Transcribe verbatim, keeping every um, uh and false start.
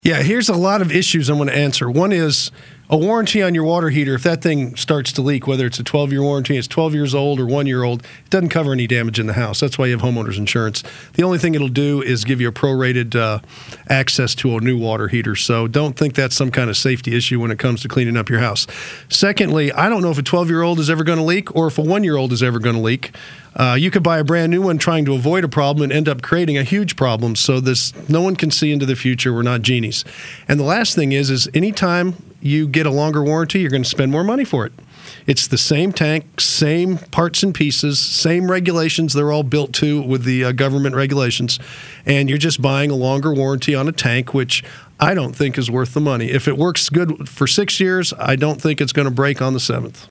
Yeah, here's a lot of issues I'm going to answer. One is a warranty on your water heater. If that thing starts to leak, whether it's a twelve-year warranty, it's twelve years old or one year old, it doesn't cover any damage in the house. That's why you have homeowners insurance. The only thing it'll do is give you a prorated uh, access to a new water heater. So don't think that's some kind of safety issue when it comes to cleaning up your house. Secondly, I don't know if a twelve-year-old is ever going to leak or if a one-year-old is ever going to leak. Uh, you could buy a brand new one trying to avoid a problem and end up creating a huge problem. So this, no one can see into the future. We're not genies. And the last thing is, is anytime you get a longer warranty, you're going to spend more money for it. It's the same tank, same parts and pieces, same regulations. They're all built to with the uh, government regulations. And you're just buying a longer warranty on a tank, which I don't think is worth the money. If it works good for six years, I don't think it's going to break on the seventh.